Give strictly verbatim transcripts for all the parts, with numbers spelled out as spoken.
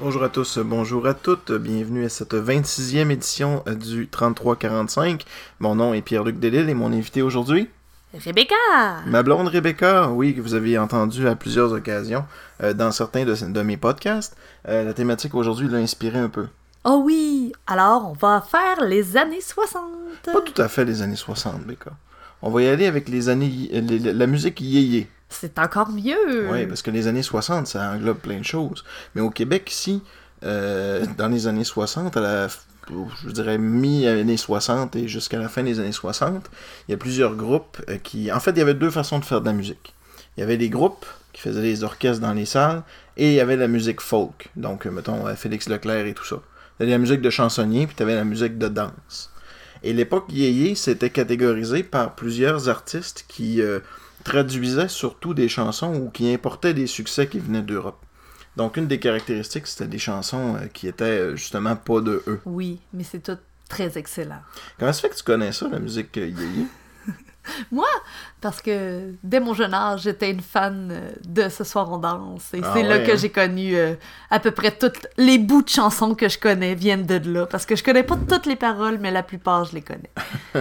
Bonjour à tous, bonjour à toutes, bienvenue à cette vingt-sixième édition du trente-trois quarante-cinq. Mon nom est Pierre-Luc Delisle et mon invité aujourd'hui... Rebecca! Ma blonde Rebecca, oui, que vous avez entendu à plusieurs occasions euh, dans certains de, de mes podcasts. Euh, la thématique aujourd'hui l'a inspiré un peu. Oh oui! Alors, on va faire les années soixante. Pas tout à fait les années soixante, Rebecca. On va y aller avec les années, les, la musique yéyé. C'est encore mieux! Oui, parce que les années soixante, ça englobe plein de choses. Mais au Québec, ici, euh, dans les années soixante, à la, je dirais mi-années soixante et jusqu'à la fin des années soixante, il y a plusieurs groupes euh, qui... En fait, il y avait deux façons de faire de la musique. Il y avait des groupes qui faisaient des orchestres dans les salles, et il y avait la musique folk. Donc, euh, mettons, euh, Félix Leclerc et tout ça. Il y avait la musique de chansonnier, puis tu avais la musique de danse. Et l'époque yéyé, c'était catégorisé par plusieurs artistes qui... Euh, traduisait surtout des chansons ou qui importaient des succès qui venaient d'Europe. Donc, une des caractéristiques, c'était des chansons euh, qui étaient euh, justement pas de eux. Oui, mais c'est tout très excellent. Comment ça fait que tu connais ça, la musique euh, yéyé? Moi, parce que dès mon jeune âge, j'étais une fan de Ce soir on danse. Et ah c'est ouais, là que hein? j'ai connu euh, à peu près toutes les bouts de chansons que je connais viennent de là. Parce que je connais pas toutes les paroles, mais la plupart, je les connais.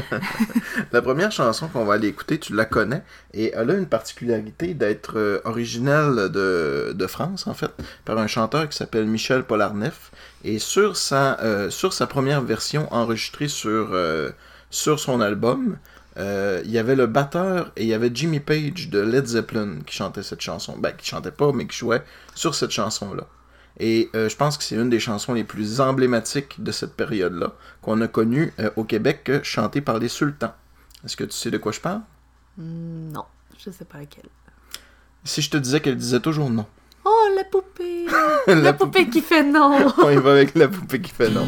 La première chanson qu'on va aller écouter, tu la connais. Et elle a une particularité d'être euh, originelle de, de France, en fait, par un chanteur qui s'appelle Michel Polnareff. Et sur sa, euh, sur sa première version enregistrée sur, euh, sur son album... Euh, il y avait le batteur et il y avait Jimmy Page de Led Zeppelin qui chantait cette chanson. Ben, qui chantait pas, mais qui jouait sur cette chanson-là. Et euh, je pense que c'est une des chansons les plus emblématiques de cette période-là, qu'on a connue euh, au Québec, chantée par les Sultans. Est-ce que tu sais de quoi je parle? Mm, non, je sais pas laquelle. Si je te disais qu'elle disait toujours non. Oh, la poupée! la, la poupée, poupée qui fait non! On y va avec la poupée qui fait non.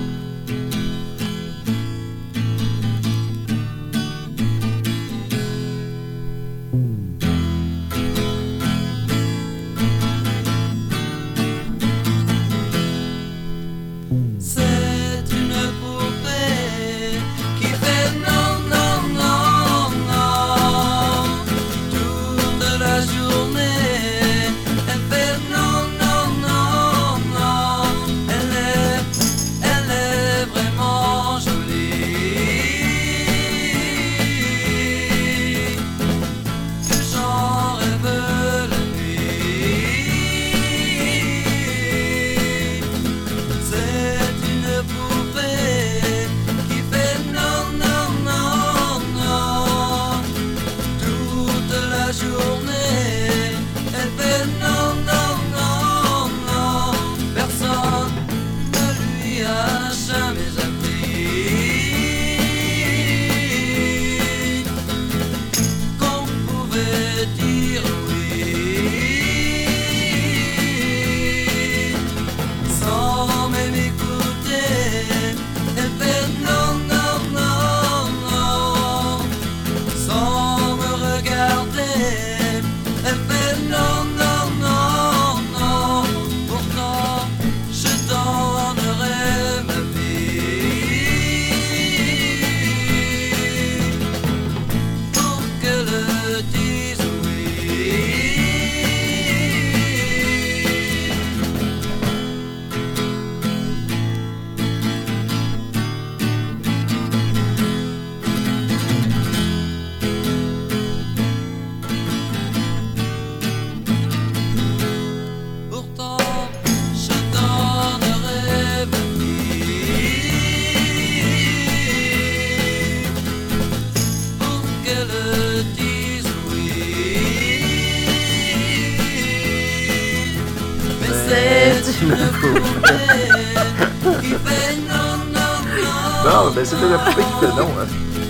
Non, ben c'était la poupée qui fait non. Hein.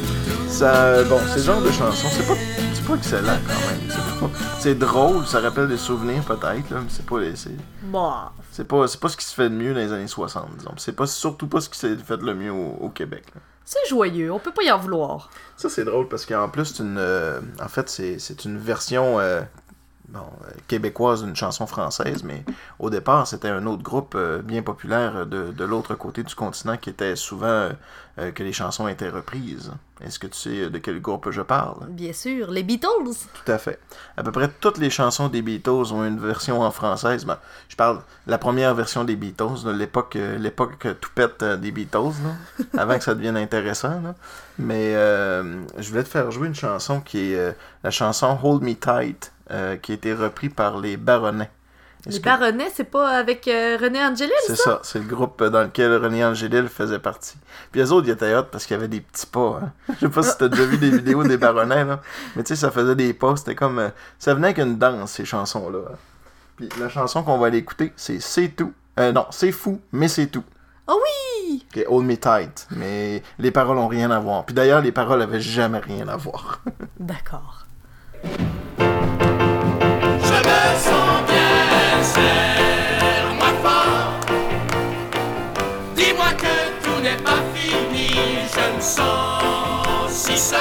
Ça, bon, c'est le genre de chanson, c'est pas, c'est pas excellent quand même. C'est, pas, c'est drôle, ça rappelle des souvenirs peut-être, là, mais c'est pas, c'est, bah. c'est pas, c'est pas ce qui se fait de mieux dans les années soixante, disons. C'est pas, surtout pas ce qui s'est fait le mieux au, au Québec. Là. C'est joyeux, on peut pas y en vouloir. Ça c'est drôle parce qu'en plus c'est une, euh, en fait c'est, c'est une version. Euh, bon, euh, québécoise d'une chanson française, mais au départ, c'était un autre groupe euh, bien populaire de, de l'autre côté du continent qui était souvent euh, que les chansons étaient reprises. Est-ce que tu sais de quel groupe je parle? Bien sûr, les Beatles. Tout à fait. À peu près toutes les chansons des Beatles ont une version en française. Ben, je parle de la première version des Beatles, là, l'époque, euh, l'époque toupette euh, des Beatles, là, avant que ça devienne intéressant. Là. Mais euh, je voulais te faire jouer une chanson qui est euh, la chanson Hold Me Tight, euh, qui a été reprise par les Baronnets. Est-ce les que... Baronnets, c'est pas avec euh, René Angélil, c'est ça? ça, c'est le groupe dans lequel René Angélil faisait partie. Puis les autres, ils étaient hot parce qu'il y avait des petits pas. Hein. Je sais pas si t'as déjà vu des vidéos des Baronnets, là. Mais tu sais, ça faisait des pas, c'était comme... Euh, ça venait avec une danse, ces chansons-là. Hein. Puis la chanson qu'on va aller écouter, c'est C'est tout. Euh, non, C'est fou, mais c'est tout. Oh oui! Okay, Hold Me Tight. Mais les paroles ont rien à voir. Puis d'ailleurs, les paroles avaient jamais rien à voir. D'accord. Je me sens bien, serre-moi fort. Dis-moi que tout n'est pas fini, je me sens si seul.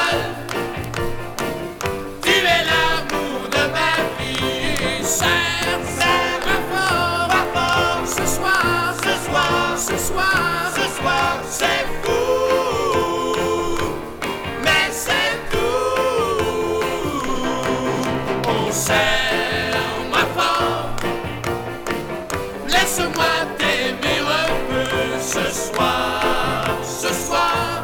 Tu es l'amour de ma vie, serre, serre-moi fort, moi fort. Ce soir, ce soir, ce soir, ce soir, c'est fou, mais c'est tout. On sait. Laisse-moi t'aimer un peu ce soir, ce soir.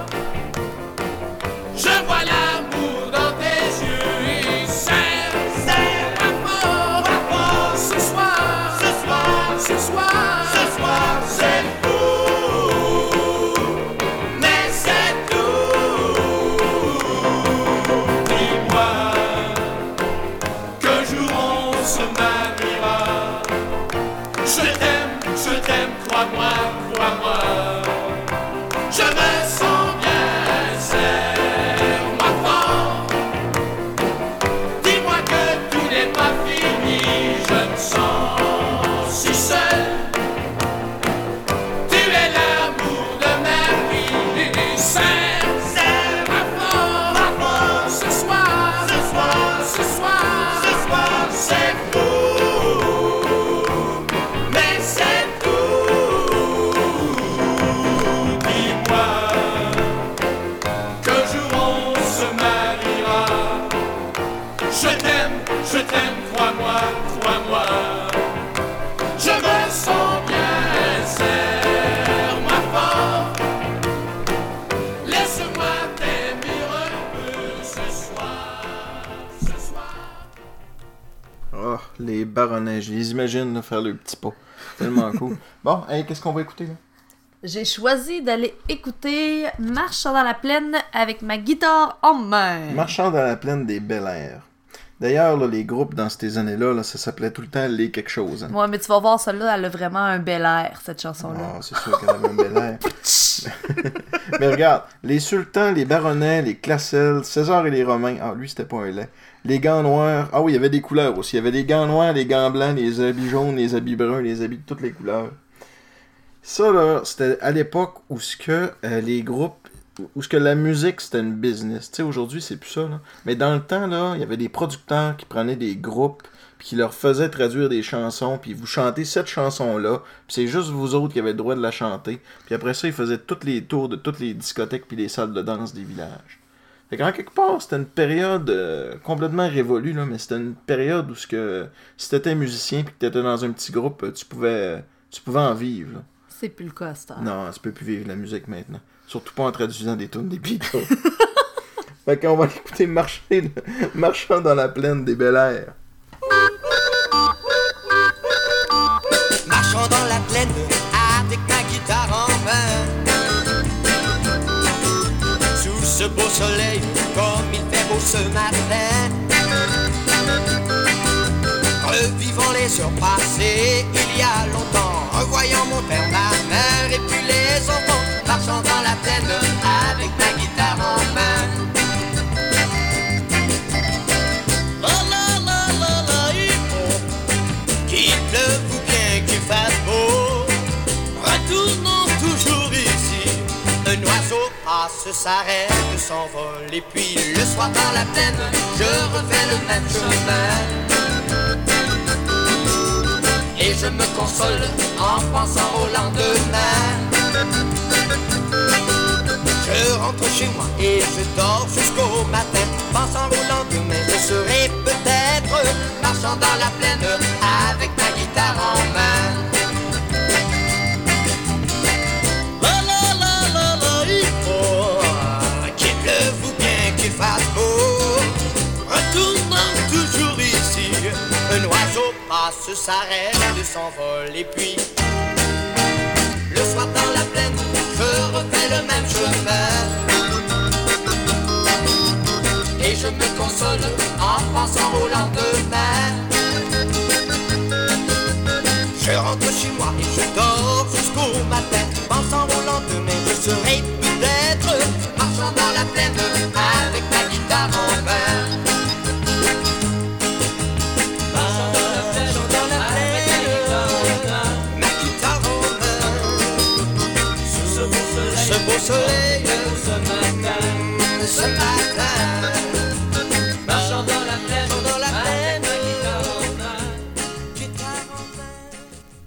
Je vois l'amour dans tes yeux et serre, serre ma fort, ma fort. Ce soir, ce soir, ce soir, ce soir, c'est fou, mais c'est tout. Dis-moi qu'un jour on se mariera. Je t'aime, je t'aime, crois-moi, crois-moi. Je me sens bien, serre-moi fort. Dis-moi que tout n'est pas fini, je me sens si seul. Tu es l'amour de ma vie, serre, serre-moi fort, ma fort. Ce soir, ce soir, ce soir, ce soir, c'est fou. Je t'aime, je t'aime, crois-moi, crois-moi. Je me sens bien, serre-moi fort. Laisse-moi t'aimer un peu ce soir, ce soir. Oh, les Baronnets, je les imagine là, faire le petit pas. Tellement cool. Bon, hey, qu'est-ce qu'on va écouter là? J'ai choisi d'aller écouter Marchant dans la plaine avec ma guitare en main. Marchant dans la plaine des Bel-Air. D'ailleurs, là, les groupes dans ces années-là, là, ça s'appelait tout le temps Les quelque chose. Hein. Ouais, mais tu vas voir, celle-là, elle a vraiment un bel air, cette chanson-là. Ah, c'est sûr qu'elle avait un bel air. Mais regarde, les sultans, les baronnets, les classels, César et les Romains. Ah, lui, c'était pas un lait. Les gants noirs. Ah oui, il y avait des couleurs aussi. Il y avait les gants noirs, les gants blancs, les habits jaunes, les habits bruns, les habits de toutes les couleurs. Ça, là, c'était à l'époque où ce que euh, les groupes, où ce que la musique, c'était une business. Tu sais, aujourd'hui, c'est plus ça, là. Mais dans le temps, là, il y avait des producteurs qui prenaient des groupes, puis qui leur faisaient traduire des chansons, puis vous chantez cette chanson-là, puis c'est juste vous autres qui avez le droit de la chanter. Puis après ça, ils faisaient tous les tours de toutes les discothèques puis les salles de danse des villages. Fait qu'en quelque part, c'était une période euh, complètement révolue, là, mais c'était une période où ce que, si t'étais musicien puis que t'étais dans un petit groupe, tu pouvais, tu pouvais en vivre, là. C'est plus le cas, ça. Non, tu peux plus vivre la musique maintenant. Surtout pas en traduisant des tunes des Beatles. Fait qu'on va l'écouter marcher, marchant dans la plaine des Bel-Air. Marchant dans la plaine avec ma guitare en main. Sous ce beau soleil, comme il fait beau ce matin. Revivant les heures passées il y a longtemps, revoyant mon père, ma mère et puis les enfants, marchant dans la plaine avec ma guitare en main. La la la la la, il faut qu'il pleuve ou bien qu'il fasse beau, retournons toujours ici. Un oiseau passe, s'arrête, s'envole, et puis le soir dans la plaine, je refais le même chemin. et je me console en pensant au lendemain. Je rentre chez moi et je dors jusqu'au matin, pensant au lendemain, je serai peut-être marchant dans la plaine avec ma guitare en main. La la la la la, il faut qu'il pleuve ou bien qu'il fasse beau. Retournant toujours ici, un oiseau passe, s'arrête, s'envole et puis le soir dans la plaine, je refais le même chemin. Et je me console en pensant au lendemain. Je rentre chez moi et je dors jusqu'au matin, pensant au lendemain, je serai peut-être marchant dans la plaine avec ma guitare en main. Beau soleil, ce matin, ce matin, marchant dans la plaine, dans la plaine, guitare en main.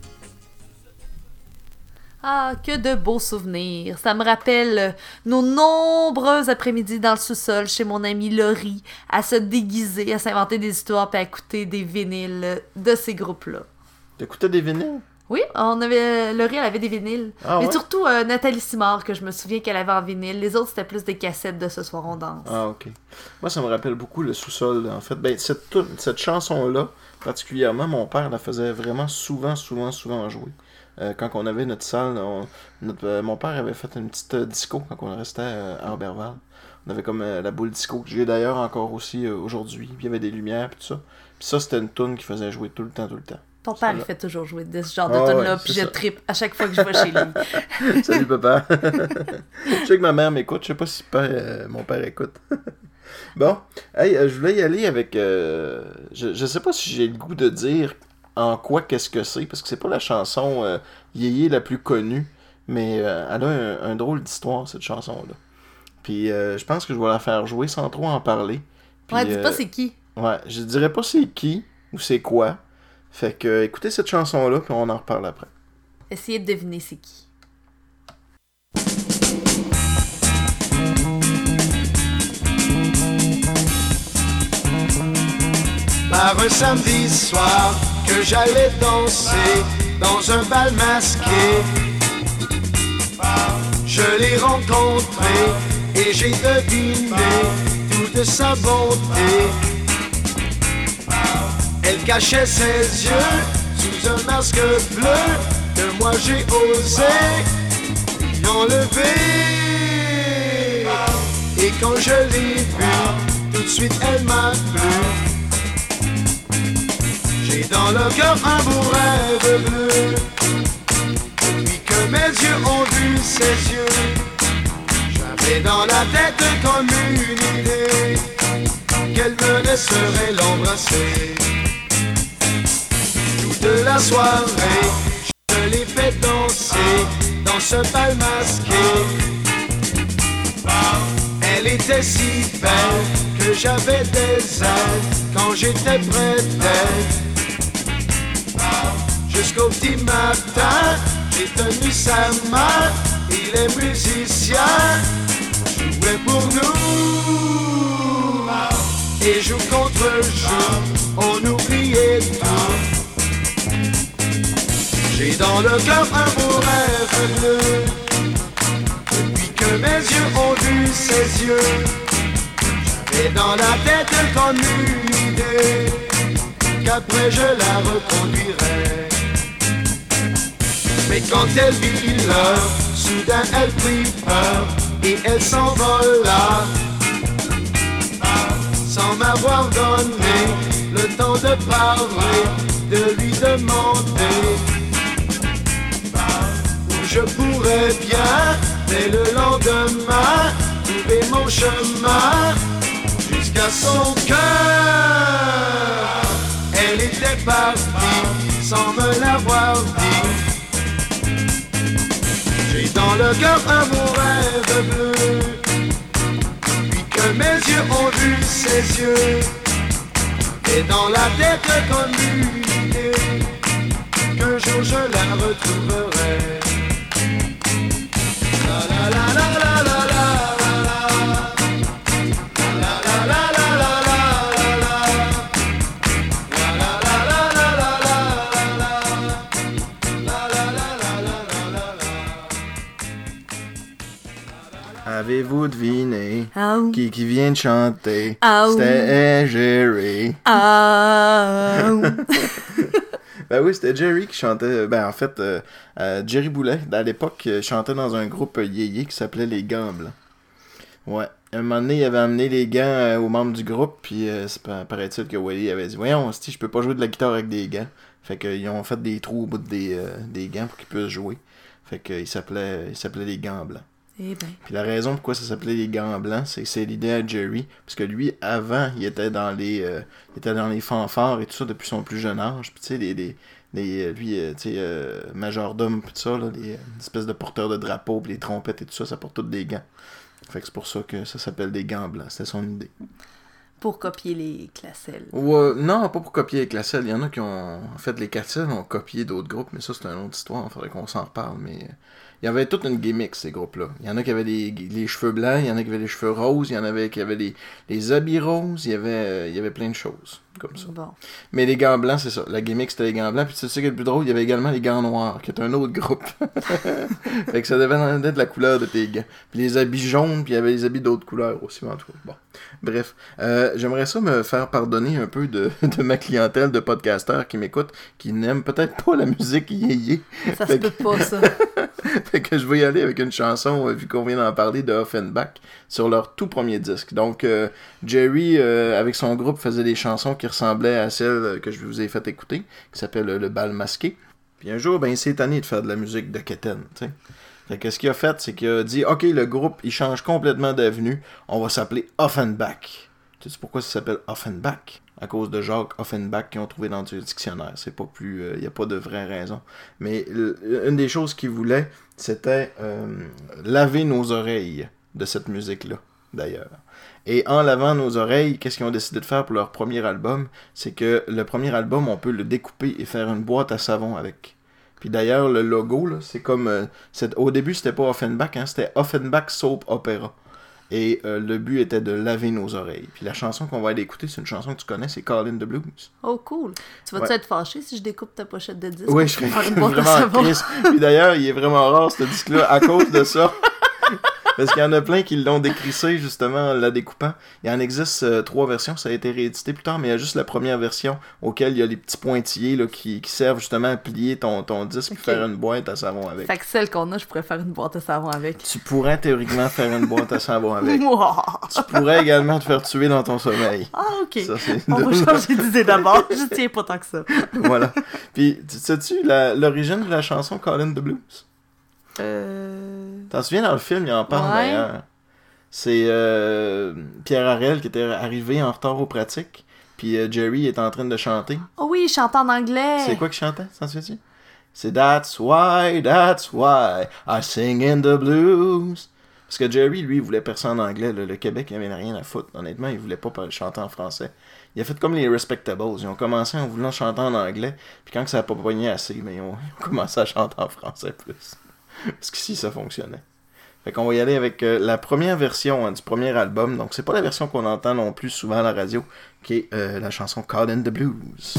Ah, que de beaux souvenirs. Ça me rappelle nos nombreux après-midi dans le sous-sol chez mon amie Laurie, à se déguiser, à s'inventer des histoires puis à écouter des vinyles de ces groupes-là. T'écoutais des vinyles? Oui, on avait Laurie, elle avait des vinyles. Ah, mais ouais? surtout euh, Nathalie Simard, que je me souviens qu'elle avait en vinyle. Les autres, c'était plus des cassettes de Ce soir on danse. Ah, ok. Moi, ça me rappelle beaucoup le sous-sol, en fait. Ben, cette, toune- cette chanson-là, particulièrement, mon père la faisait vraiment souvent, souvent, souvent jouer. Euh, quand on avait notre salle, on- notre, euh, mon père avait fait une petite euh, disco quand on restait euh, à Herberval. On avait comme euh, la boule disco, que j'ai d'ailleurs encore aussi euh, aujourd'hui. Puis il y avait des lumières, puis tout ça. Puis ça, c'était une toune qu'il faisait jouer tout le temps, tout le temps. Ton père, il fait toujours jouer de ce genre de Ah, tune-là, ouais, puis c'est je ça. trippe à chaque fois que je vais chez lui. Salut papa. Je sais que ma mère m'écoute, je sais pas si père, euh, mon père écoute. Bon, hey, euh, je voulais y aller avec... euh, je, je sais pas si j'ai le goût de dire en quoi qu'est-ce que c'est, parce que c'est pas la chanson euh, yéyé la plus connue, mais euh, elle a un, un drôle d'histoire, cette chanson-là. Puis euh, je pense que je vais la faire jouer sans trop en parler. Puis, Ouais, dis pas euh, c'est qui. Ouais, je dirais pas c'est qui ou c'est quoi. Fait que euh, écoutez cette chanson-là, puis on en reparle après. Essayez de deviner c'est qui. Par un samedi soir que j'allais danser dans un bal masqué, je l'ai rencontré et j'ai deviné toute sa bonté. Elle cachait ses yeux sous un masque bleu que moi j'ai osé lui enlever. Et quand je l'ai vue, tout de suite elle m'a plu. J'ai dans le cœur un beau rêve bleu. Depuis que mes yeux ont vu ses yeux, j'avais dans la tête comme une idée qu'elle me laisserait l'embrasser. Toute la soirée, je l'ai fait danser dans ce bal masqué. Elle était si belle que j'avais des ailes quand j'étais près d'elle. Jusqu'au petit matin, j'ai tenu sa main et les musiciens jouaient pour nous. Et jour contre jour, on oubliait tout. J'ai dans le cœur un beau rêve bleu. Depuis que mes yeux ont vu ses yeux, j'avais dans la tête comme une idée qu'après je la reconduirai. Mais quand elle vit l'heure, soudain elle prit peur et elle s'envola, sans m'avoir donné le temps de parler, de lui demander où je pourrais bien, dès le lendemain, trouver mon chemin jusqu'à son cœur. Elle était partie sans me l'avoir dit. J'ai dans le cœur un beau rêve bleu. Depuis que mes yeux ont vu ses yeux, et dans la tête comme une idée je la retrouverai. La la la la la la la la. La la la la la la la. La la la la la la la. La la la la la la la. Avez-vous deviné Ah ou. qui, qui vient de chanter? Ah oui. C'était Jerry. Ah ou. Ben oui, c'était Jerry qui chantait. Ben en fait, euh, euh, Jerry Boulet, à l'époque, euh, chantait dans un groupe euh, yéyé qui s'appelait Les Gants Blancs. Ouais. Un moment donné, il avait amené les gants euh, aux membres du groupe, puis euh, c'est pa- paraît-il que Wally avait dit « Voyons, si je peux pas jouer de la guitare avec des gants. » Fait qu'ils ont fait des trous au bout des, euh, des gants pour qu'ils puissent jouer. Fait qu'il s'appelait, il s'appelait Les Gants Blancs. Eh ben. Puis la raison pourquoi ça s'appelait les Gants Blancs, c'est que c'est l'idée à Jerry, parce que lui, avant, il était dans les euh, il était dans les fanfares et tout ça depuis son plus jeune âge. Puis tu sais, les, les, les, lui, euh, tu sais, euh, majordome, puis tout ça, là, les euh, espèces de porteurs de drapeaux, puis les trompettes et tout ça, ça porte tous des gants. Fait que c'est pour ça que ça s'appelle des Gants Blancs, c'était son idée. Pour copier les classelles. Ouais, non, pas pour copier les Classelles. Il y en a qui ont... En fait, les Classelles ont copié d'autres groupes, mais ça, c'est une autre histoire. Il faudrait qu'on s'en reparle, mais... euh, Il y avait toute une gimmick, ces groupes-là. Il y en a qui avaient les, les cheveux blancs, il y en a qui avaient les cheveux roses, il y en avait qui avaient les, les habits roses, il y avait, euh, il y avait plein de choses comme ça. Bon. Mais les gants blancs, c'est ça. La gimmick, c'était les gants blancs. Puis tu sais ce qui est le plus drôle, il y avait également les gants noirs, qui est un autre groupe. Fait que ça devait être la couleur de tes gants. Puis les habits jaunes, puis il y avait les habits d'autres couleurs aussi, en tout cas. Bon. Bref. Euh, j'aimerais ça me faire pardonner un peu de, de ma clientèle de podcasteurs qui m'écoutent, qui n'aiment peut-être pas la musique yéyé. Ça se peut pas, ça. Fait que je vais y aller avec une chanson, euh, vu qu'on vient d'en parler, de Offenbach, sur leur tout premier disque. Donc, euh, Jerry, euh, avec son groupe, faisait des chansons qui ressemblaient à celles que je vous ai fait écouter, qui s'appelle euh, Le Bal Masqué. Puis un jour, ben, il s'est tanné de faire de la musique de Keten, tu sais. Fait que ce qu'il a fait, c'est qu'il a dit, OK, le groupe, il change complètement d'avenue, on va s'appeler Offenbach. Tu sais pourquoi ça s'appelle Offenbach? À cause de Jacques Offenbach qu'ils ont trouvé dans le dictionnaire. C'est pas plus... Il euh, n'y a pas de vraie raison. Mais l- une des choses qu'ils voulaient, c'était euh, laver nos oreilles de cette musique-là, d'ailleurs. Et en lavant nos oreilles, qu'est-ce qu'ils ont décidé de faire pour leur premier album? C'est que le premier album, on peut le découper et faire une boîte à savon avec. Puis d'ailleurs, le logo, là, c'est comme... Euh, c'est... Au début, c'était pas Offenbach, hein, c'était Offenbach Soap Opera. Et euh, le but était de laver nos oreilles. Puis la chanson qu'on va aller écouter, c'est une chanson que tu connais, c'est Call in the Blues. Oh, cool. Tu vas-tu Ouais. être fâché si je découpe ta pochette de disque? Oui, je serais Faire une boîte à vraiment savon? triste. Puis d'ailleurs, il est vraiment rare, ce disque-là, à cause de ça. Parce qu'il y en a plein qui l'ont décrissé, justement, en la découpant. Il en existe euh, trois versions, ça a été réédité plus tard, mais il y a juste la première version, auquel il y a les petits pointillés là, qui, qui servent justement à plier ton, ton disque et Ok. faire une boîte à savon avec. Fait que celle qu'on a, je pourrais faire une boîte à savon avec. Tu pourrais théoriquement faire une boîte à savon avec. Mouah! Tu pourrais également te faire tuer dans ton sommeil. Ah, ok. Ça, c'est... On va changer d'idée d'abord. Je tiens pas tant que ça. Voilà. Puis, tu- sais-tu la- l'origine de la chanson Call in the Blues? Euh... T'en souviens, dans le film, il en parle Ouais. d'ailleurs. C'est euh, Pierre Harel qui était arrivé en retard aux pratiques, puis euh, Jerry est en train de chanter. Oh oui, il chante en anglais. C'est quoi qu'il chantait, t'en souviens-tu? C'est That's why, that's why I sing in the blues. Parce que Jerry, lui, il voulait percer en anglais. Là. Le Québec, il avait rien à foutre. Honnêtement, il voulait pas par- chanter en français. Il a fait comme les Respectables. Ils ont commencé en voulant chanter en anglais, puis quand ça a pas pogné assez, mais ils ont, ils ont commencé à chanter en français plus. Parce qu'ici, ça fonctionnait. Fait qu'on va y aller avec euh, la première version hein, du premier album. Donc, c'est pas la version qu'on entend non plus souvent à la radio, qui est euh, la chanson Call in the Blues.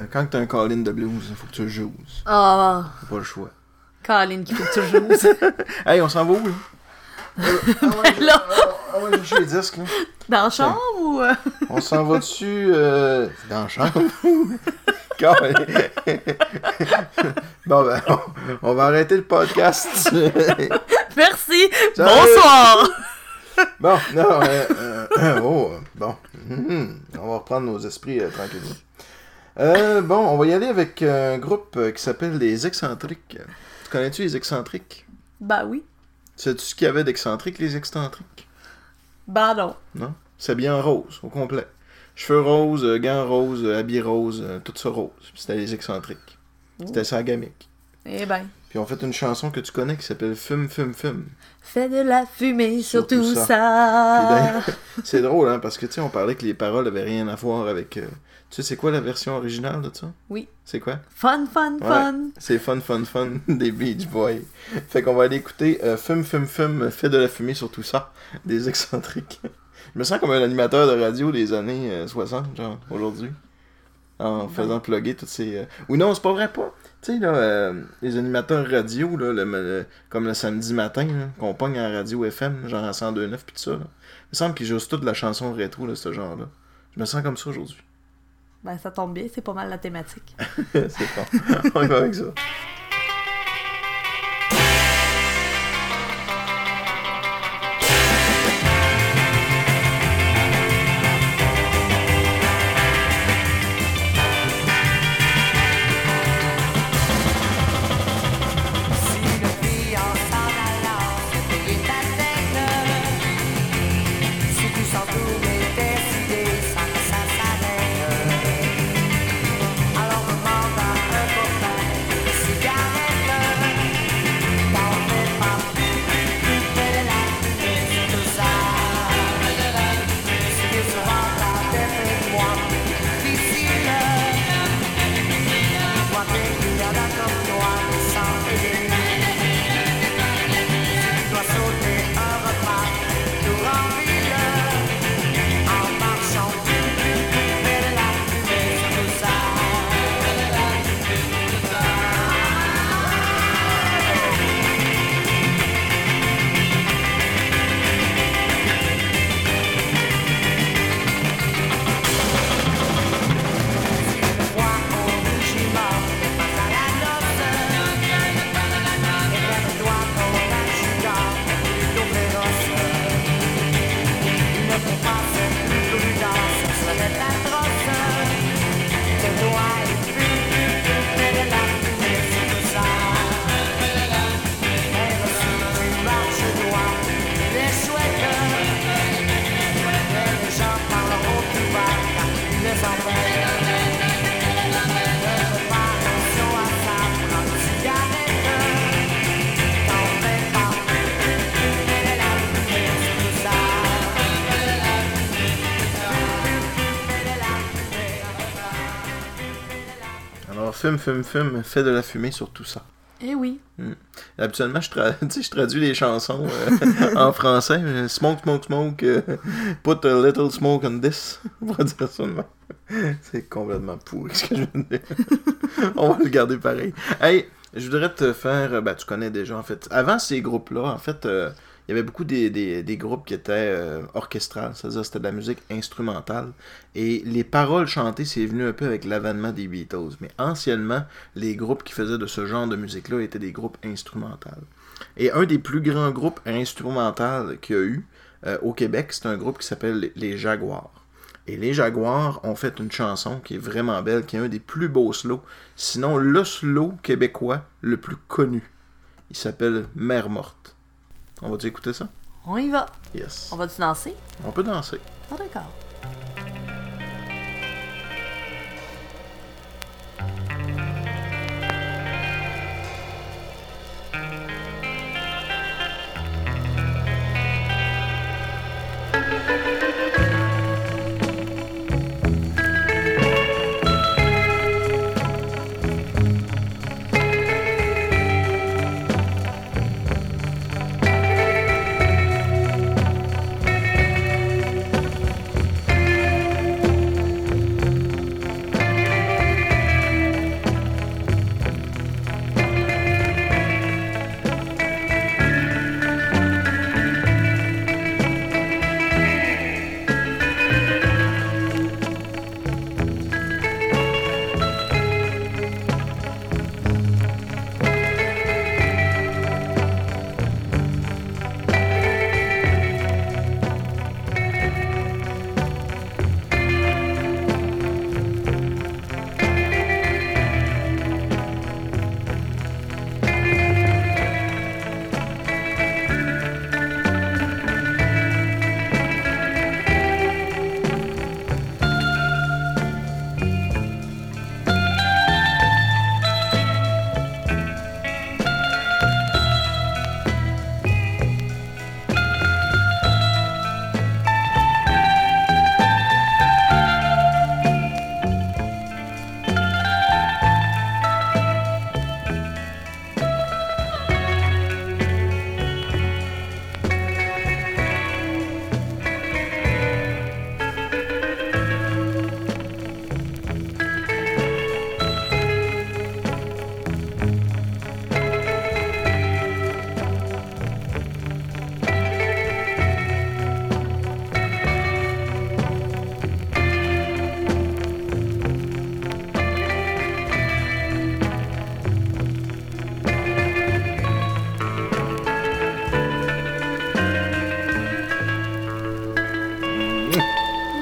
quand t'as un call-in de blues, il faut que tu le joues. Ah, T'as pas le choix. Colin, qu'il faut que tu joues. Hey, on s'en va où, là? Euh, ah ouais, Là. on va chercher les disques, là. Dans la chambre ou... euh? On s'en va dessus euh, dans la chambre. Calme. Bon, ben, on, on va arrêter le podcast. Merci. Salut. Bonsoir. Bon, non, euh, euh, oh, bon. Hum, on va reprendre nos esprits euh, tranquillement. Euh, bon, on va y aller avec un groupe euh, qui s'appelle Les Excentriques. Tu connais-tu les Excentriques? Ben oui. Sais-tu ce qu'il y avait d'excentriques, les Excentriques? Ben non. Non? C'est bien en rose, au complet. Cheveux roses, euh, gants roses, euh, habits roses, euh, tout ça rose. Puis c'était les Excentriques. C'était ça à gamique. Eh ben. Puis on fait une chanson que tu connais qui s'appelle Fume, Fume, Fume. Fais de la fumée sur, Sur tout tout ça. ça. Puis d'ailleurs, c'est drôle, hein, parce que tu sais, on parlait que les paroles avaient rien à voir avec. Euh... Tu sais, c'est quoi la version originale de ça? Oui. C'est quoi? Fun, fun, Ouais, fun. c'est Fun, Fun, Fun des Beach Boys. Fait qu'on va aller écouter euh, Fume, Fume, Fume, Fais de la fumée sur tout ça, des Excentriques. Je me sens comme un animateur de radio des années euh, soixante, genre, aujourd'hui. En faisant plugger toutes ces... Euh... Oui, non, c'est pas vrai, pas. Tu sais, là, euh, les animateurs radio, là, le, le- comme le samedi matin, là, qu'on pogne en radio F M, genre à cent deux neuf pis tout ça, là. Il me semble qu'ils jouent toute la chanson rétro, là, ce genre-là. Je me sens comme ça aujourd'hui. Ben ça tombe bien, c'est pas mal la thématique. C'est bon. On y va avec ça. Si le client s'en allant se payer ta peine, si tu sens tout décidé sans que ça s'arrête, alors demande à un copain une cigarette. T'en fais pas, fais de la fumée sur tout ça. Si tu souvent t'as fait de moi difficile, moi t'es client d'un comme toi, mais sans aider. Tu dois sauter un repas, tout en ville, en marchant, fais de la fumée sur tout ça. Le froid au régiment, passe à la noce, et lève-toi ton adjudant, plutôt féroce. Une dépense plus prudente, ce serait atroce. Tais-toi et fume, fais de la fumée sur tout ça. Et reçu, tu marches droit, il est chouette. Mais les gens parleront plus bas, car tu les embêtes. Ne fais pas attention à ça, prends une cigarette. T'en fais pas, fais de la fumée sur tout ça. Fais de la fumée. Alors, Fume, Fume, Fume, Fais de la fumée sur tout ça. Eh oui. Habituellement, je, tra- tu sais, je traduis les chansons euh, en français. euh, Smoke, smoke, smoke. euh, put a little smoke on this. On va dire ça de même. C'est complètement pourri ce que je viens de dire. On va le garder pareil. Hey, je voudrais te faire... euh, Ben, tu connais déjà, en fait. Avant ces groupes-là, en fait, euh, il y avait beaucoup des, des, des groupes qui étaient euh, orchestrales. C'est-à-dire c'était de la musique instrumentale. Et les paroles chantées, c'est venu un peu avec l'avènement des Beatles. Mais anciennement, les groupes qui faisaient de ce genre de musique-là étaient des groupes instrumentales. Et un des plus grands groupes instrumentaux qu'il y a eu euh, au Québec, c'est un groupe qui s'appelle les Jaguars. Et les Jaguars ont fait une chanson qui est vraiment belle, qui est un des plus beaux slows. Sinon, le slow québécois le plus connu. Il s'appelle Mère morte. On va-tu écouter ça? On y va. Yes. On va-tu danser? On peut danser. Ah d'accord. Fais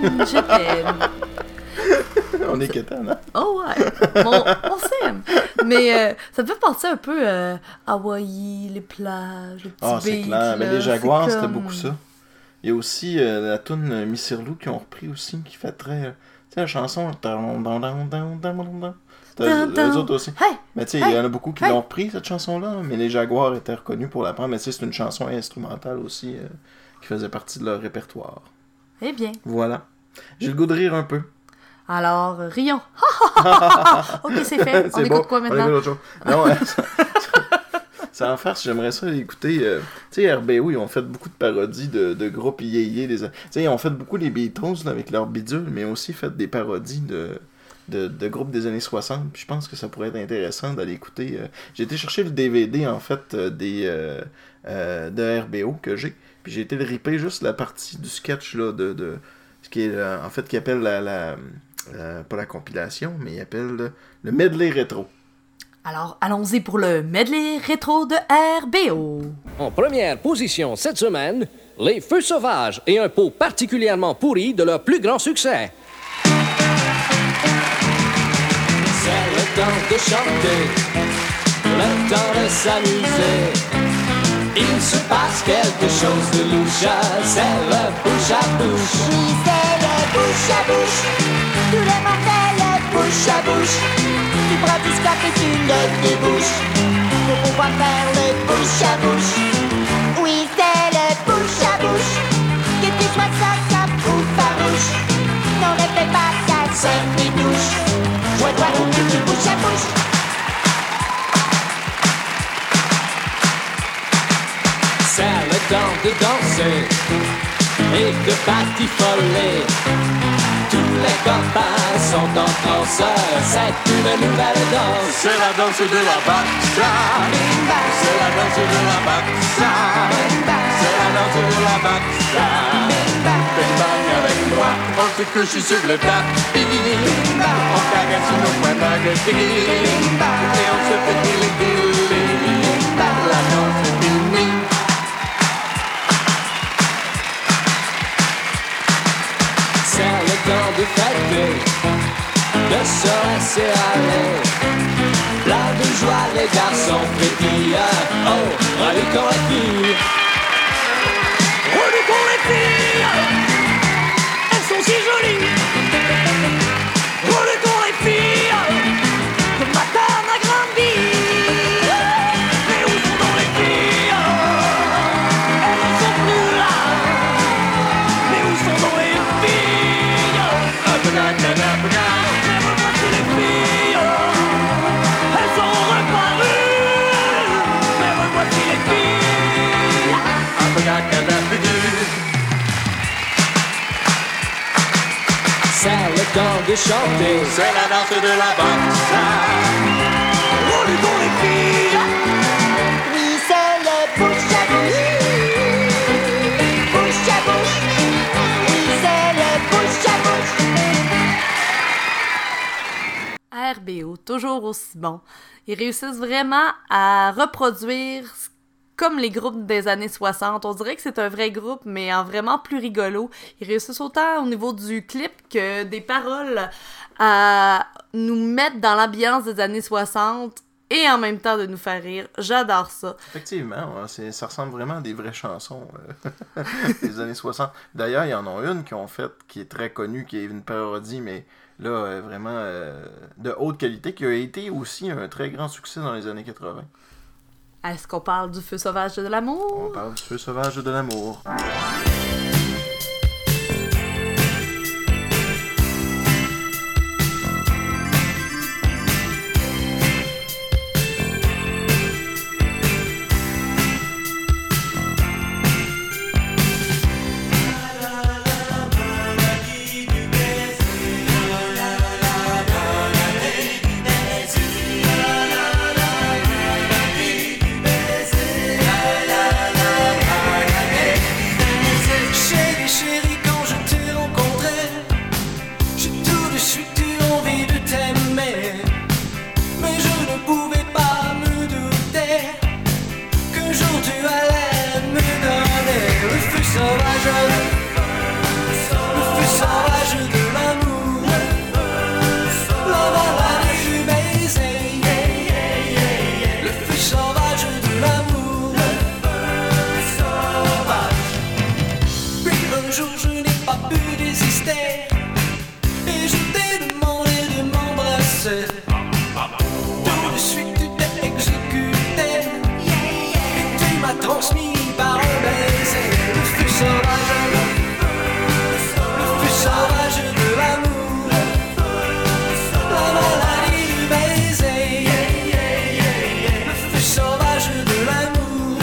je t'aime. On est quétaine, hein? Oh ouais, on, on s'aime. Mais euh, ça me fait penser un peu à euh, Hawaï, les plages, les petits Ah, c'est beats, clair. là, Mais les Jaguars, c'est c'était comme- beaucoup ça. Il y a aussi euh, la toune euh, Missirlou qui ont repris aussi, qui fait très... euh, Tu sais, la chanson... Dun, Eux dun. autres aussi. Hey! Mais tu sais, il y en a beaucoup qui Hey! l'ont repris, cette chanson-là, mais les Jaguars étaient reconnus pour la prendre. Mais tu sais, c'est une chanson instrumentale aussi, euh, qui faisait partie de leur répertoire. Eh bien. Voilà. J'ai le goût de rire un peu. Alors, euh, rions. Ok, c'est fait. On C'est écoute bon. quoi On maintenant? écoute autre chose. Non, ouais, ça, ça en farce, j'aimerais ça écouter. euh, tu sais, R B O, ils ont fait beaucoup de parodies de, de groupes yéyé. Des... Tu sais, ils ont fait beaucoup les Beatles là, avec leurs bidules, mais aussi fait des parodies de, de, de groupes des années soixante. Puis je pense que ça pourrait être intéressant d'aller écouter. Euh... J'ai été chercher le D V D, en fait, euh, des euh, euh, de R B O que j'ai. Puis j'ai été le ripper juste la partie du sketch, là, de... de ce qui est, euh, en fait, qui appelle la... la euh, pas la compilation, mais il appelle le, le medley rétro. Alors, allons-y pour le medley rétro de R B O. En première position cette semaine, les Feux Sauvages et un pot particulièrement pourri de leur plus grand succès. C'est le temps de chanter, le temps de s'amuser. Il se passe quelque chose de louche, c'est le bouche à bouche. Oui, c'est le bouche à bouche. Tout le monde fait le bouche à bouche. Tu prends du scotch et tu le débouches pour pouvoir faire le bouche à bouche. Oui, c'est le bouche à bouche. Que tu sois ça, ça ou farouche. Non, ne fais pas ça, c'est des douches. Joins-toi au petit bouche à bouche. C'est le temps de danser et de batifoler. Tous les copains sont en transe, c'est une nouvelle danse. C'est la danse de la batsa. C'est la danse de la batsa. C'est la danse de la batsa. Bing bang avec moi, on se couche sur le tapis. On caga sur nos points baguettis. Et on se fait les guillis. La danse est finie. C'est le temps de fêter, de se laisser aller. Plein de joie, les garçons pétillent. Oh, reluquons les filles. Reluquons les filles. Elles sont si jolies. Reluquons les filles. Que madame a grandi. Mais où sont donc les filles? Elles ne sont plus là. Mais où sont donc les filles? Mais revoici les filles. Elles sont reparues. Mais revoici les filles. C'est le temps de chanter. C'est la danse de la batsa. Reluquons les filles. Oui, c'est le bouche à bouche. Bouche à bouche. Oui, c'est le bouche à bouche. R B O, toujours aussi bon. Ils réussissent vraiment à reproduire comme les groupes des années soixante. On dirait que c'est un vrai groupe, mais en vraiment plus rigolo. Ils réussissent autant au niveau du clip que des paroles à nous mettre dans l'ambiance des années soixante et en même temps de nous faire rire. J'adore ça. Effectivement, ouais, c'est, ça ressemble vraiment à des vraies chansons euh, des années soixante. D'ailleurs, il y en a une qui ont fait, qui est très connue, qui est une parodie, mais là, euh, vraiment euh, de haute qualité, qui a été aussi un très grand succès dans les années quatre-vingts. Est-ce qu'on parle du Feu sauvage de l'amour? On parle du Feu sauvage de l'amour. La transmis par un baiser. Le feu sauvage, le feu sauvage de l'amour, la maladie du baiser. Le feu sauvage de l'amour.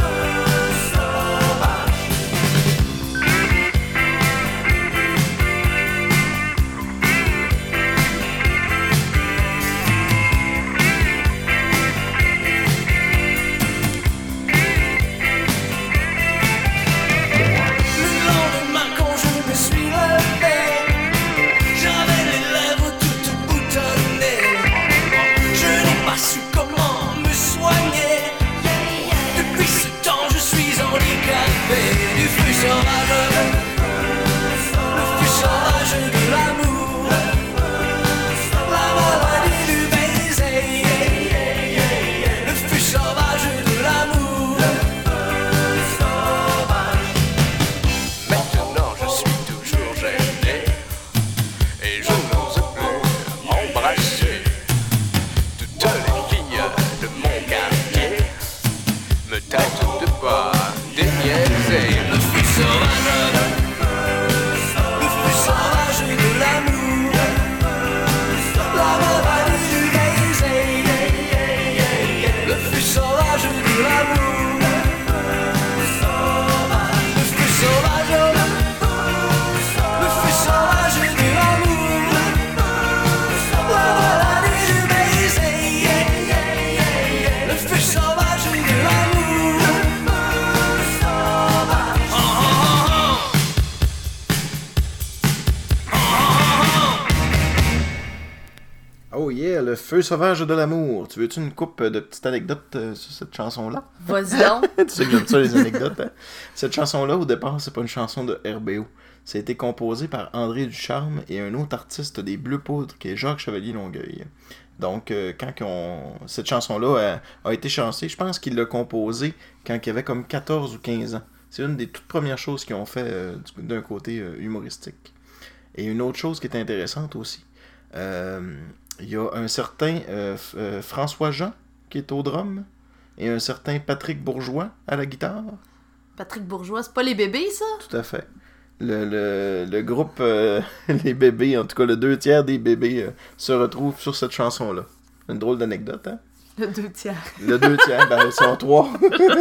Le feu sauvage de l'amour. Tu veux-tu une coupe de petites anecdotes euh, sur cette chanson-là? Vas-y donc. Tu sais que j'aime ça, les anecdotes. Hein? Cette chanson-là, au départ, c'est pas une chanson de R B O. Ça a été composé par André Ducharme et un autre artiste des Bleus Poudres, qui est Jacques Chevalier-Longueuil. Donc, euh, quand on... cette chanson-là a, a été chancée, je pense qu'il l'a composée quand il avait comme quatorze ou quinze ans. C'est une des toutes premières choses qu'ils ont fait euh, d'un côté euh, humoristique. Et une autre chose qui est intéressante aussi, euh, il y a un certain euh, euh, François Jean qui est au drum et un certain Patrick Bourgeois à la guitare. Patrick Bourgeois, c'est pas les bébés, ça? Tout à fait. Le, le, le groupe, euh, les bébés, en tout cas le deux tiers des bébés, euh, se retrouvent sur cette chanson-là. Une drôle d'anecdote, hein? Le deux tiers. Le deux tiers, ben ils sont trois.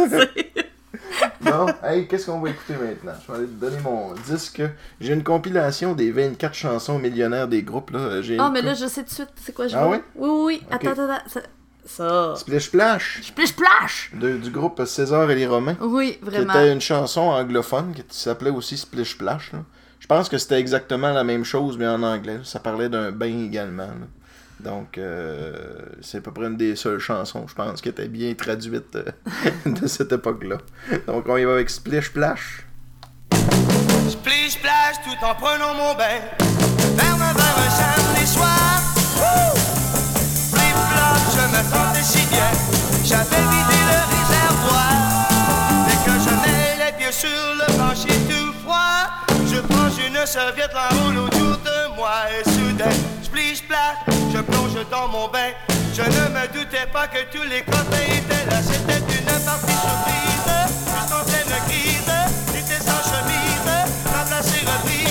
Bon, hey, qu'est-ce qu'on va écouter maintenant? Je vais aller te donner mon disque. J'ai une compilation des vingt-quatre chansons millionnaires des groupes. Là. J'ai Ah, une mais co- là, je sais tout de suite c'est quoi je Ah veux. oui? Oui, oui, oui. Ok. Attends, attends, attends. Ça. ça. Splish Splash Splish Splash! de- du groupe César et les Romains. Oui, Qui vraiment. était une chanson anglophone qui s'appelait aussi Splish Splash. Là. Je pense que c'était exactement la même chose, mais en anglais. Là. Ça parlait d'un bain également. Là. Donc, euh, c'est à peu près une des seules chansons, je pense, qui était bien traduite euh, de cette époque-là. Donc, on y va avec Splish Splash. Splish splash tout en prenant mon bain. Vers neuf heures un samedi soir. Flip flop, je me sentais si bien. J'avais vidé le réservoir. Dès que je mets les pieds sur le plancher tout froid, je prends une serviette, l'enroule autour de moi. Et soudain, splish splash, je plonge dans mon bain. Je ne me doutais pas que tous les copains étaient là. C'était une partie surprise. Juste en pleine crise, j'étais sans chemise, remplacé reprise.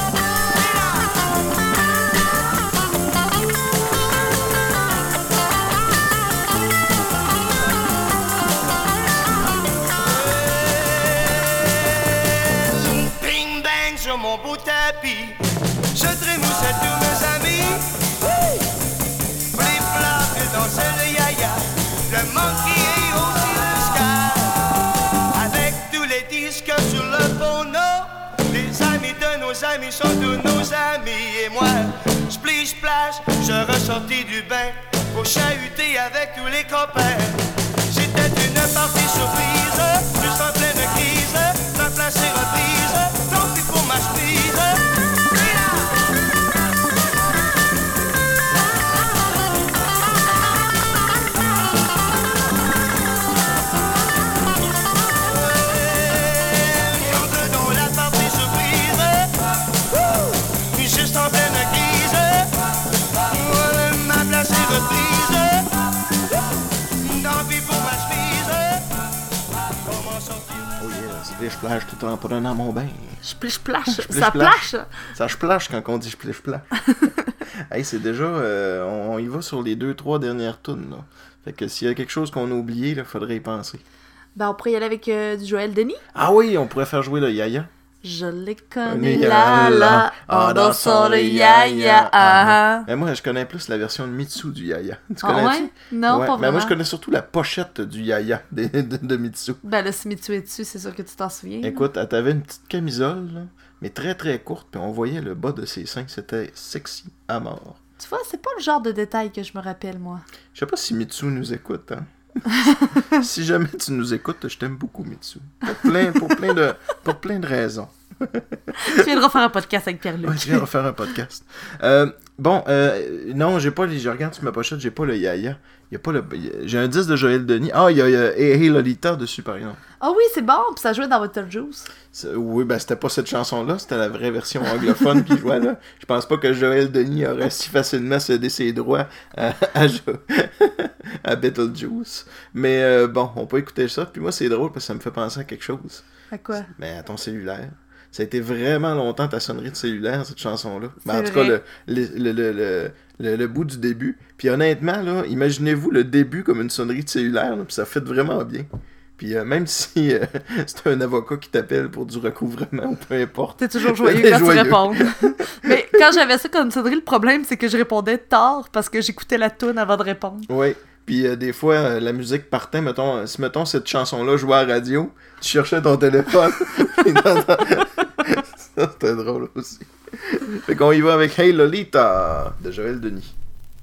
Bing bang sur mon beau tapis, je trémoussais tous mes amis. Flip flop, je dansais le yaya, le monkey et aussi le ska. Avec tous les disques sur le phono, les amis de nos amis sont tous nos amis. Et moi, splish splash, je ressortis du bain pour chahuter avec tous les copains. C'était une partie surprise, juste en pleine crise, ma place est reprise, tant pis pour ma chemise. Entre dans la partie surprise, juste en pleine crise, ma place est reprise, tant pis pour ma chemise. Oh yeah, splish-splash tout en prenant mon bain. Splish-splash. Ça Splish-splash. plache. Ça splash quand on dit splish-splash. Hey, c'est déjà... euh, on, on y va sur les deux, trois dernières tunes, là. Fait que s'il y a quelque chose qu'on a oublié, il faudrait y penser. Ben, on pourrait y aller avec euh, du Joël Denis. Ah oui, on pourrait faire jouer le Yaya. Je les On connais est là, là, en dansant le Yaya. Ah, ah. Mais moi, je connais plus la version de Mitsu du Yaya. Tu Ah connais-tu? ouais? Non, Ouais, pas mais vraiment. moi, je connais surtout la pochette du Yaya de, de, de Mitsu. Ben là, si Mitsu est dessus, c'est sûr que tu t'en souviens. Écoute, elle t'avait une petite camisole, là, mais très très courte, puis on voyait le bas de ses seins, c'était sexy à mort. Tu vois, c'est pas le genre de détail que je me rappelle, moi. Je sais pas si Mitsu nous écoute, hein. Si jamais tu nous écoutes, je t'aime beaucoup, Mitsu. Pour plein, pour plein, de, pour plein de raisons. Tu viendras faire un podcast avec Pierre-Luc. Ouais, je viens refaire un podcast. Euh, bon, euh, non, j'ai pas les. Je regarde sur ma pochette, j'ai pas le Yaya. Y a pas le. y a- J'ai un disque de Joël Denis. Ah, il y a, y a Hey, Hey Lolita dessus, par exemple. Ah oui, c'est bon, puis ça jouait dans Beetlejuice. C'est- Oui, ben c'était pas cette chanson-là, c'était la vraie version anglophone qui jouait là. Je pense pas que Joël Denis aurait si facilement cédé ses droits à, à, Jo- à Beetlejuice. Mais euh, bon, on peut écouter ça. Puis moi, c'est drôle parce que ça me fait penser à quelque chose. À quoi? Mais à ton cellulaire. Ça a été vraiment longtemps ta sonnerie de cellulaire, cette chanson-là. Ben, en C'est tout cas, vrai. le, le, le, le, le, le bout du début. Puis honnêtement, là, imaginez-vous le début comme une sonnerie de cellulaire, là, puis ça fait vraiment bien. Puis euh, même si euh, c'est un avocat qui t'appelle pour du recouvrement ou peu importe. T'es toujours joyeux T'es quand joyeux. tu réponds. Mais quand j'avais ça comme sonnerie, le problème, c'est que je répondais tard parce que j'écoutais la toune avant de répondre. Oui. Puis euh, des fois, euh, la musique partait, mettons, euh, si mettons cette chanson-là jouait à la radio, tu cherchais ton téléphone. Puis t'entends- ça, c'était drôle aussi. Fait qu'on y va avec Hey Lolita de Joël Denis.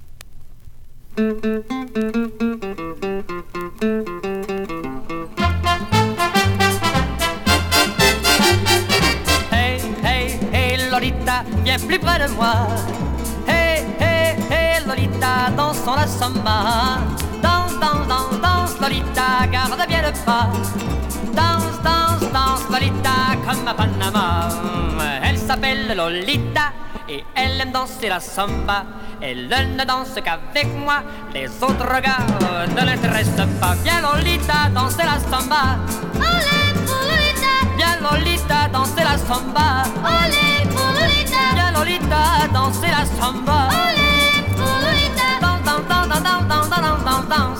Hey, hey, hey, Lolita, viens plus près de moi. Hey, hey, hey, Lolita, dansons la samba. Danse, danse, danse, danse, Lolita, garde bien le pas. Danse, danse, danse, Lolita, comme à Panama. Elle s'appelle Lolita et elle aime danser la samba. Elle ne danse qu'avec moi, les autres gars ne l'intéressent pas. Viens Lolita, danser la samba. Olé pour Lolita, Viens Lolita, danser la samba. olé pour Lolita, Viens Lolita, danser la samba. olé pour Lolita. Danse, danse, danse, danse, danse, danse, danse, danse.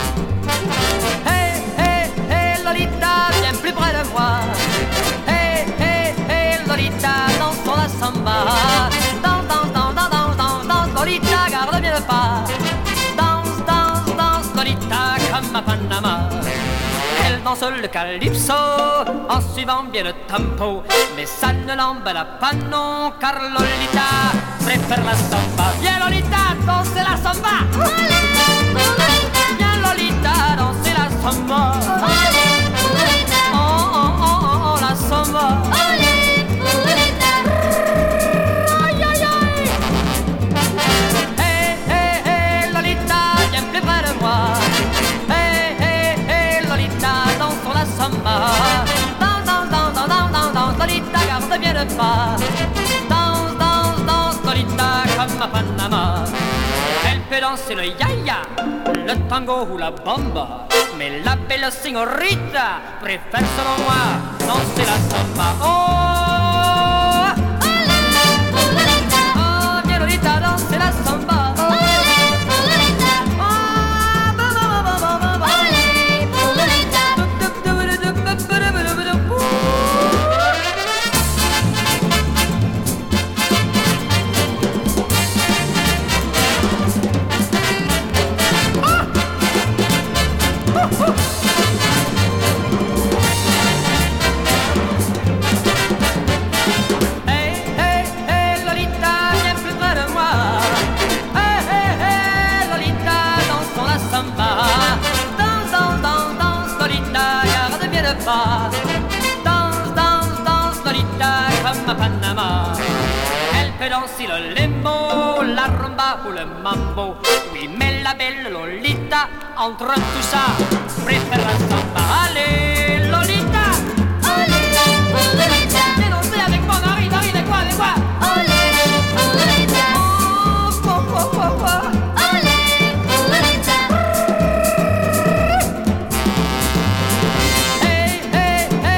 Hey, hey, hey, Lolita, viens plus près de moi. Hey, hey, hey, Lolita, dansons la samba. Danse, danse, danse, danse, danse, danse, danse, Lolita, garde bien le pas. Danse, danse, danse, Lolita, comme à Panama. Elle danse le calypso en suivant bien le tempo. Mais ça ne l'emballa pas non, car Lolita préfère la samba. Viens Lolita, danser la samba. Olé pour Lolita, Viens Lolita, danser la samba. olé pour Lolita, Oh, oh, oh, oh, oh, la samba. olé pour Lolita. Aïe, aïe, aïe. Hey, hey, hey, Lolita, viens plus près de moi. Hey, hey, hey, Lolita, dansons la samba. Danse, danse, danse, danse, danse, danse, danse, Lolita, garde bien le pas. Danse, danse, danse, Lolita, comme à Panama. Elle peut danser le yaya, le tango ou la bamba. Mais la belle signorita préfère selon moi danser la samba. Oh, oh, viens Lolita, danser la samba. Olé pour Lolita, Oh, ba, ba, ba, ba, ba, ba. olé pour Lolita. Dup, dup, dup, dup, dup, dup, dup, dup, dup. Hey, hey, hey, Lolita, viens plus près de moi. Hey, hey, hey, Lolita, dansons la samba. Danse, danse, danse, danse, Lolita, garde bien le pas. Danse, danse, danse, Lolita, comme à Panama. Elle peut danser le lembo, la rumba ou le mambo. Oui, mais la belle Lolita, entre tout ça, préfère la samba. Allez, Lolita, Olé pour Lolita, viens danser avec moi, Marie, Marie, de quoi, de quoi? olé pour Lolita, Oh, oh, oh, oh, oh. olé pour Lolita. Hey, hey,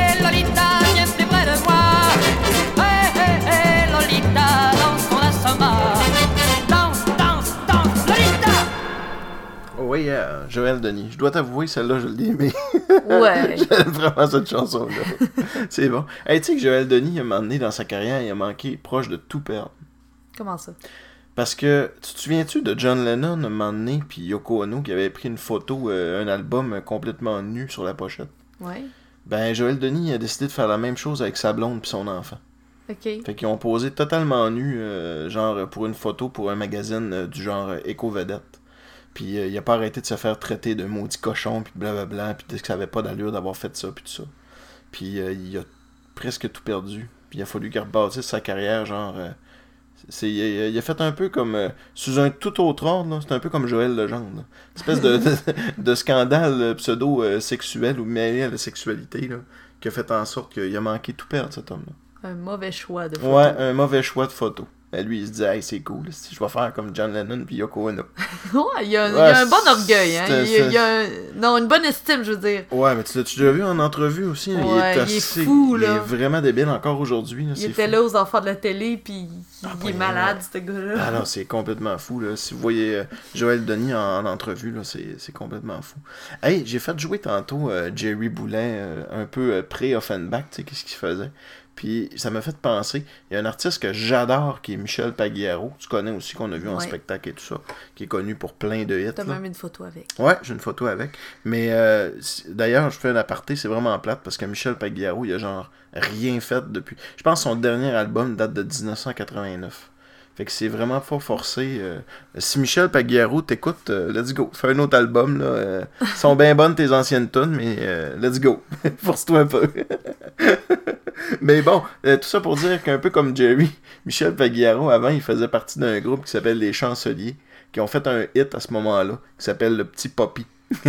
Oui, euh, Joël Denis. Je dois t'avouer, celle-là, je l'ai aimée. Ouais. J'aime vraiment cette chanson-là. C'est bon. Hey, tu sais que Joël Denis, à un moment donné, dans sa carrière, il a manqué proche de tout perdre. Comment ça? Parce que, tu te souviens-tu de John Lennon, à un moment donné, puis Yoko Ono, qui avait pris une photo, euh, un album euh, complètement nu sur la pochette? Ouais. Ben, Joël Denis a décidé de faire la même chose avec sa blonde puis son enfant. OK. Fait qu'ils ont posé totalement nus, euh, genre, pour une photo pour un magazine euh, du genre euh, Éco-Vedette. Puis euh, il a pas arrêté de se faire traiter de maudit cochon, puis blablabla, puis que ça avait pas d'allure d'avoir fait ça, puis tout ça. Puis euh, il a presque tout perdu. Puis il a fallu qu'il rebâtisse sa carrière, genre... Euh, c'est, il, a, il a fait un peu comme... Euh, sous un tout autre ordre, là, c'est un peu comme Joël Legendre. Là. Une espèce de, de, de scandale pseudo-sexuel ou mêlé à la sexualité, là, qui a fait en sorte qu'il a manqué tout perdre, cet homme-là. Un mauvais choix de photo. Ouais, un mauvais choix de photo. Ben, lui, il se dit, hey, c'est cool, je vais faire comme John Lennon puis Yoko Ono. Ouais, il y a, Ouais, il y a un bon orgueil, hein. c'est- Il y a, c'est- il y a un- non, une bonne estime, je veux dire. Ouais, mais tu l'as-tu déjà vu en entrevue aussi? Hein? Ouais, il est il est assez. fou, il là. est vraiment débile encore aujourd'hui. Là, Il c'est était fou. là aux enfants de la télé, puis il, Ah, il est ouais, malade, ouais. ce gars-là. Ah non, c'est complètement fou. Là. Si vous voyez euh, Joël Denis en, en entrevue, là, c'est, c'est complètement fou. Hey, j'ai fait jouer tantôt euh, Jerry Boulet, euh, un peu euh, pré-Offenbach, tu sais, qu'est-ce qu'il faisait. Puis ça m'a fait penser, il y a un artiste que j'adore qui est Michel Pagliaro, tu connais aussi, qu'on a vu en Ouais. spectacle et tout ça, qui est connu pour plein de hits. T'as là. même une photo avec. Ouais, j'ai une photo avec. Mais euh, c'est- d'ailleurs, je fais un aparté, c'est vraiment plate parce que Michel Pagliaro, il a genre rien fait depuis. Je pense que son dernier album date de dix-neuf cent quatre-vingt-neuf. Fait que c'est vraiment pas forcé. euh. Si Michel Pagliaro t'écoute, euh, let's go. Fais un autre album, là. Euh, sont bien bonnes tes anciennes tunes, mais euh, let's go. Force-toi un peu. Mais bon, euh, tout ça pour dire qu'un peu comme Jerry, Michel Pagliaro, avant, il faisait partie d'un groupe qui s'appelle Les Chanceliers, qui ont fait un hit à ce moment-là, qui s'appelle Le Petit Poppy.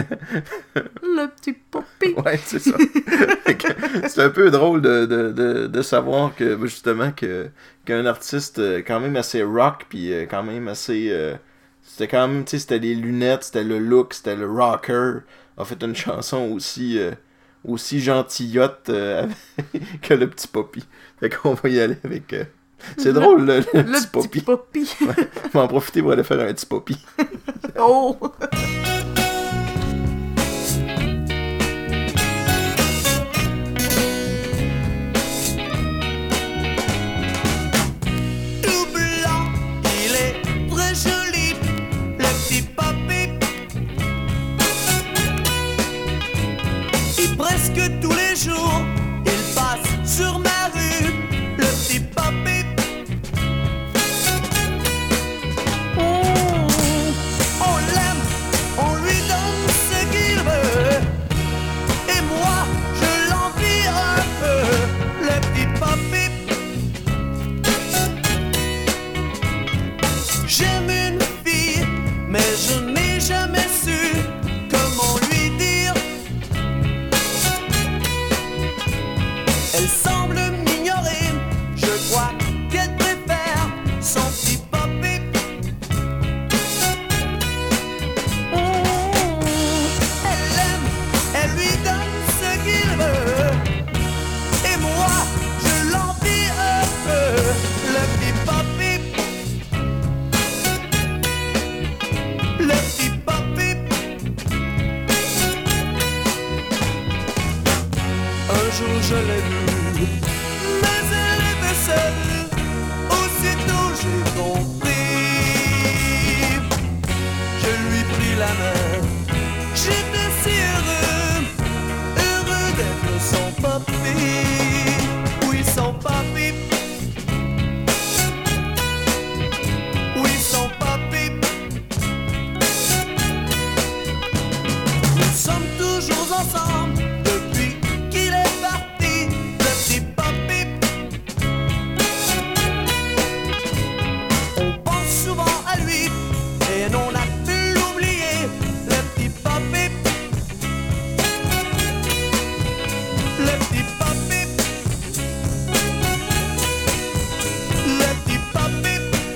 Le petit poppy. Ouais, c'est ça. Fait que c'est un peu drôle de, de, de, de savoir que, justement, que, qu'un artiste euh, quand même assez rock, puis euh, quand même assez... euh, c'était quand même, tu sais, c'était les lunettes, c'était le look, c'était le rocker, a fait une chanson aussi... euh, aussi gentillotte euh, que Le Petit Poppy. Fait qu'on va y aller avec... euh, c'est drôle, le, le Le petit petit Poppy. poppy. Ouais, je vais en profiter pour aller faire un petit Poppy. Oh! Tout blanc, il est très joli, le petit Poppy. Et presque tous les jours, il passe sur ma rue, le petit Poppy. Mmh, on l'aime, on lui donne ce qu'il veut. Et moi, je l'envie un peu, le petit Poppy. J'aime une fille, mais je n'ai jamais su comment lui dire. Elle semble m'ignorer, je crois qu'elle préfère son petit Poppy. Mmh, elle l'aime, elle lui donne ce qu'il veut. Et moi, je l'envie un peu, le petit Poppy. Le petit Poppy. Un jour je l'ai vue, mais elle était seule. Aussitôt j'ai compris. Je lui pris la main. J'étais si heureux, heureux d'être son Poppy. Oui, son Poppy. Oui, son Poppy. Nous sommes toujours ensemble depuis qu'il est parti, le petit Poppy. On pense souvent à lui et on a pu l'oublier, le petit Poppy. Le petit Poppy. Le petit Poppy.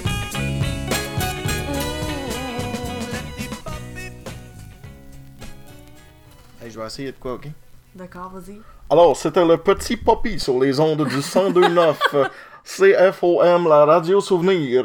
Mmh, le petit Poppy. Hey, je vais essayer de quoi, ok? D'accord, vas-y. Alors, c'était le Petit Poppy sur les ondes du cent deux neuf C F O M, la radio souvenir.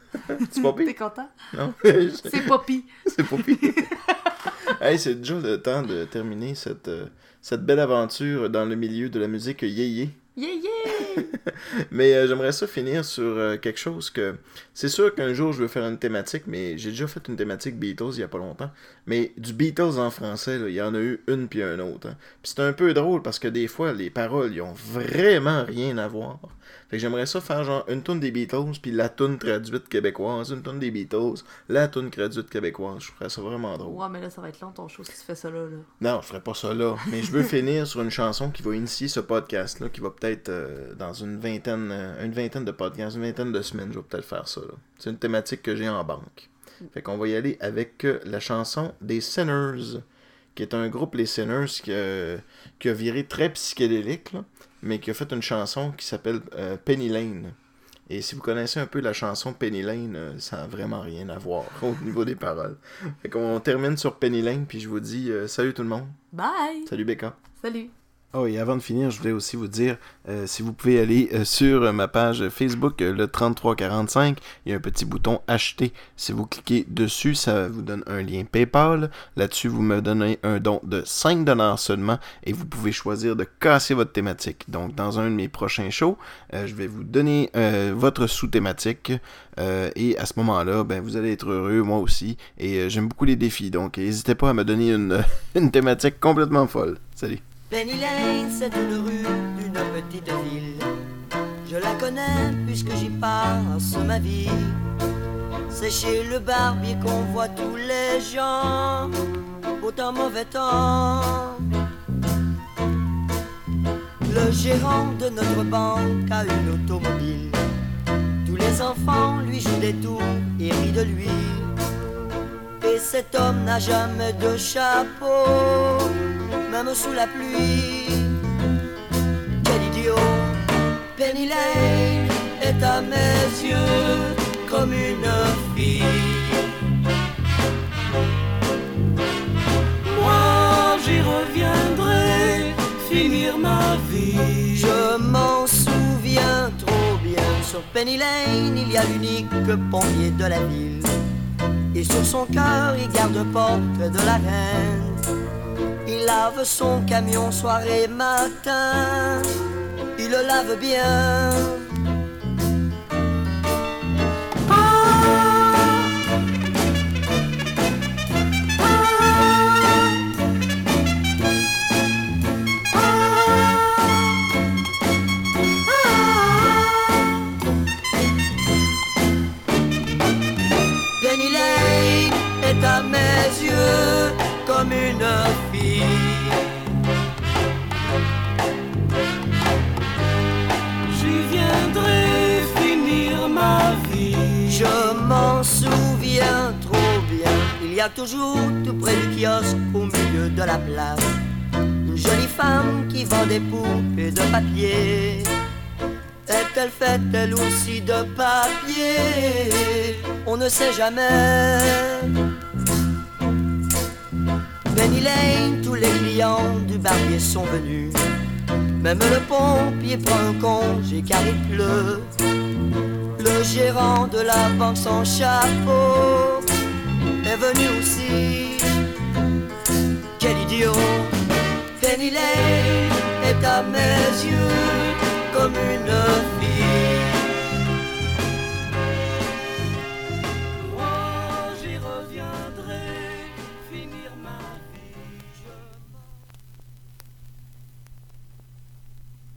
C'est Poppy? T'es content? Non. C'est Poppy. C'est Poppy. Hey, c'est déjà le temps de terminer cette, euh, cette belle aventure dans le milieu de la musique yéyé. Yeah, yeah! Mais euh, j'aimerais ça finir sur euh, quelque chose que... C'est sûr qu'un jour, je veux faire une thématique, mais j'ai déjà fait une thématique Beatles il y a pas longtemps. Mais du Beatles en français, là, il y en a eu une puis un autre. Hein. Puis c'est un peu drôle parce que des fois, les paroles, ils ont vraiment rien à voir. Fait que j'aimerais ça faire genre une toune des Beatles, puis la toune traduite québécoise, une toune des Beatles, la toune traduite québécoise. Je ferais ça vraiment drôle. Ouais, mais là, ça va être long ton show si tu fais ça là. là. Non, je ferais pas ça là. Mais je veux finir sur une chanson qui va initier ce podcast-là, qui va peut-être euh, dans une vingtaine, euh, une vingtaine de podcasts, une vingtaine de semaines, je vais peut-être faire ça. Là. C'est une thématique que j'ai en banque. Fait qu'on va y aller avec euh, la chanson des Sinners, qui est un groupe, les Sinners, qui, euh, qui a viré très psychédélique, là, mais qui a fait une chanson qui s'appelle euh, Penny Lane. Et si vous connaissez un peu la chanson Penny Lane, euh, ça n'a vraiment rien à voir au niveau des paroles. Fait qu'on termine sur Penny Lane, puis je vous dis euh, salut tout le monde. Bye! Salut Becca. Salut! Oh, et avant de finir, je voulais aussi vous dire, euh, si vous pouvez aller euh, sur euh, ma page Facebook, euh, le trente-trois quarante-cinq, il y a un petit bouton acheter. Si vous cliquez dessus, ça vous donne un lien PayPal. Là-dessus, vous me donnez un don de cinq dollars seulement et vous pouvez choisir de casser votre thématique. Donc, dans un de mes prochains shows, euh, je vais vous donner euh, votre sous-thématique euh, et à ce moment-là, ben, vous allez être heureux, moi aussi. Et euh, j'aime beaucoup les défis, donc n'hésitez pas à me donner une, une thématique complètement folle. Salut! Penny Lane, c'est une rue d'une petite ville. Je la connais puisque j'y passe ma vie. C'est chez le barbier qu'on voit tous les gens, beau temps, mauvais temps. Le gérant de notre banque a une automobile. Tous les enfants lui jouent des tours et rient de lui. Et cet homme n'a jamais de chapeau, même sous la pluie. Quel idiot! Penny Lane est à mes yeux comme une fille. Moi j'y reviendrai finir ma vie. Je m'en souviens trop bien. Sur Penny Lane, il y a l'unique pompier de la ville. Et sur son cœur, il garde porte de la reine. Il lave son camion soir et matin. Il le lave bien. Penny Lane est à mes yeux comme une fille. J'y viendrai finir ma vie. Je m'en souviens trop bien. Il y a toujours tout près du kiosque au milieu de la place une jolie femme qui vend des poupées de papier. Est-elle faite elle aussi de papier? On ne sait jamais. Penny Lane, tous les clients du barbier sont venus. Même le pompier prend un congé car il pleut. Le gérant de la banque sans chapeau est venu aussi. Quel idiot! Penny Lane est à mes